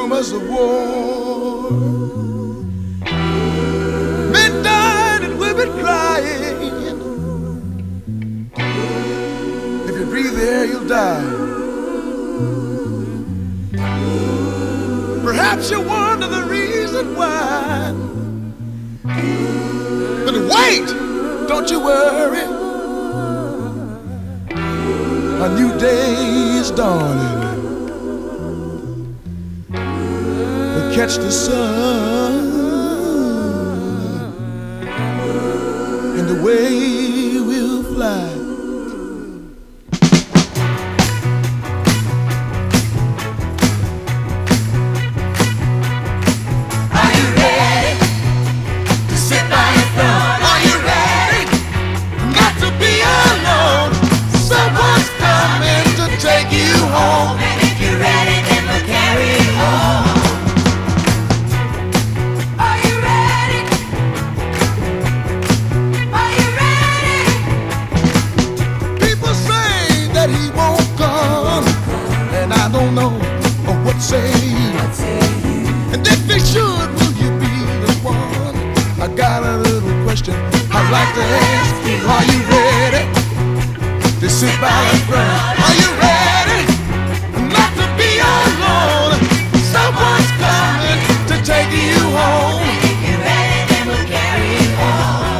rumors of war. Men died and women crying. If you breathe the air, you'll die. Perhaps you wonder the reason why. But wait, don't you worry. A new day is dawning. We'll catch the sun, and away we'll fly. And if they should, will you be the one? I got a little question I'd like to ask you. Are you ready to sit by the front? Are you ready not to be alone? Someone's coming to take you home. And if you're ready, then we'll carry you home.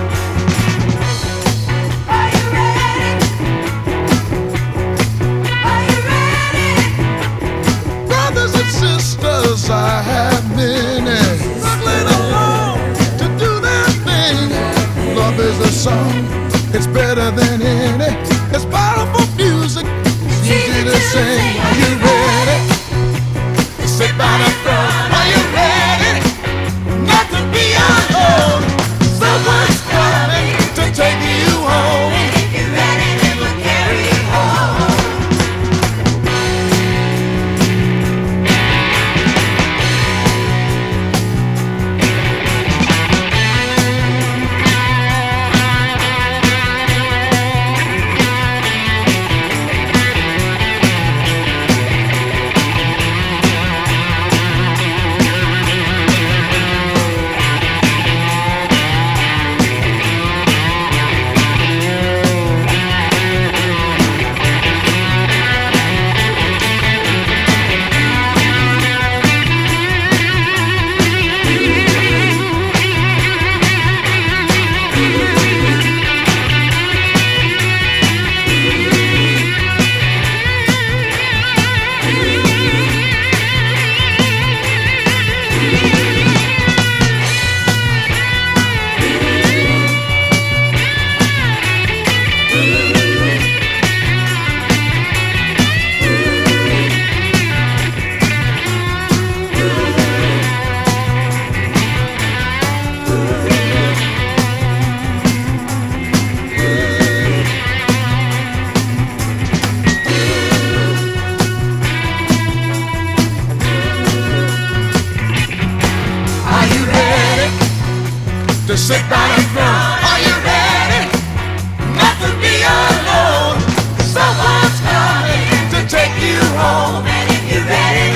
Are you ready? Are you ready? Brothers and sisters, I have many struggling along to do their thing. Love is a song, it's better than any. It's powerful music, it's easy to sing. Are you ready to sit by the front? Are you ready not to be alone? Someone's coming to take you home. And if you're ready, then we'll carry you home. To sit by the front. Are you ready not to be alone? Someone's coming to take you home. And if you're ready,